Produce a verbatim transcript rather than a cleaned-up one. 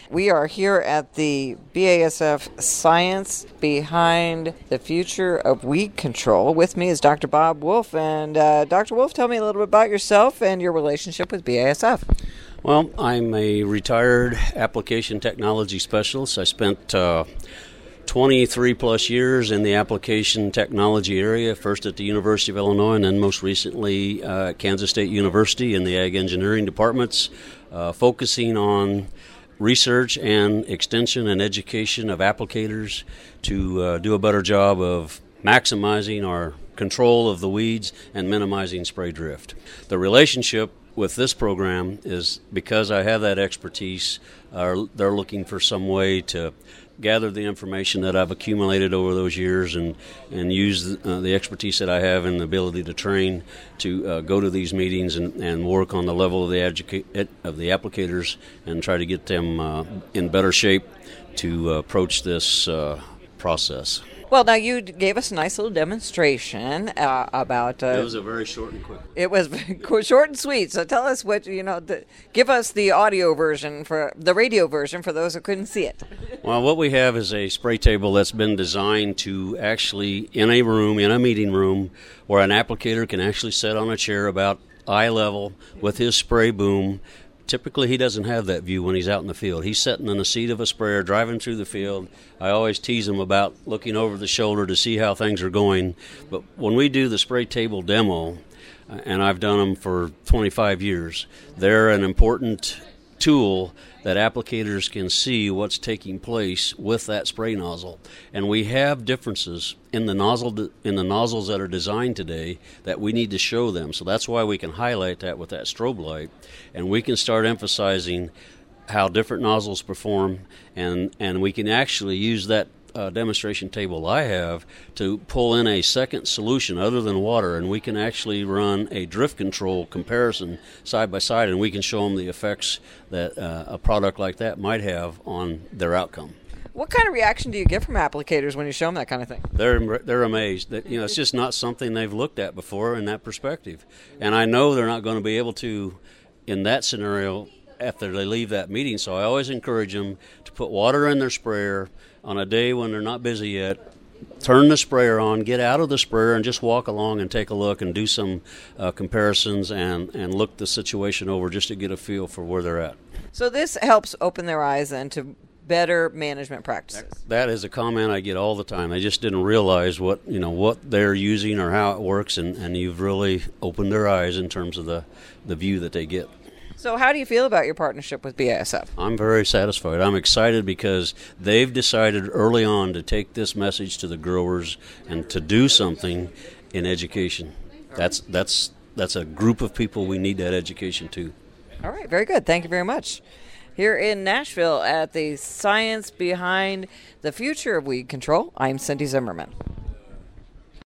We are here at the B A S F Science Behind the Future of Weed Control. With me is Doctor Bob Wolf. And uh, Doctor Wolf, tell me a little bit about yourself and your relationship with B A S F. Well, I'm a retired application technology specialist. I spent uh, twenty-three plus years in the application technology area, first at the University of Illinois and then most recently uh, at Kansas State University in the ag engineering departments, uh, focusing on research and extension and education of applicators to uh, do a better job of maximizing our control of the weeds and minimizing spray drift. The relationship with this program is because I have that expertise, uh, they're looking for some way to gather the information that I've accumulated over those years and, and use the, uh, the expertise that I have and the ability to train to uh, go to these meetings and, and work on the level of the educa- of the applicators and try to get them uh, in better shape to uh, approach this uh, process. Well, now you gave us a nice little demonstration uh, about... Uh, it was a very short and quick. It was short and sweet. So tell us what, you know, the, give us the audio version, for the radio version for those who couldn't see it. Well, what we have is a spray table that's been designed to actually, in a room, in a meeting room, where an applicator can actually sit on a chair about eye level with his spray boom. Typically, he doesn't have that view when he's out in the field. He's sitting in the seat of a sprayer, driving through the field. I always tease him about looking over the shoulder to see how things are going. But when we do the spray table demo, and I've done them for twenty-five years, they're an important tool that applicators can see what's taking place with that spray nozzle. And we have differences in the nozzle in the nozzles that are designed today that we need to show them. So that's why we can highlight that with that strobe light, and we can start emphasizing how different nozzles perform, and, and we can actually use that uh, demonstration table I have to pull in a second solution other than water, and we can actually run a drift control comparison side by side, and we can show them the effects that uh, a product like that might have on their outcome. What kind of reaction do you get from applicators when you show them that kind of thing? They're they're amazed that, you know, it's just not something they've looked at before in that perspective, and I know they're not going to be able to in that scenario after they leave that meeting. So I always encourage them to put water in their sprayer on a day when they're not busy yet. Turn the sprayer on, get out of the sprayer, and just walk along and take a look and do some uh, comparisons and, and look the situation over just to get a feel for where they're at. So this helps open their eyes then to better management practices. That, that is a comment I get all the time. They just didn't realize what, you know, what they're using or how it works, and, and you've really opened their eyes in terms of the, the view that they get. So how do you feel about your partnership with B A S F? I'm very satisfied. I'm excited because they've decided early on to take this message to the growers and to do something in education. That's that's that's a group of people we need that education to. All right, very good. Thank you very much. Here in Nashville at the Science Behind the Future of Weed Control, I'm Cindy Zimmerman.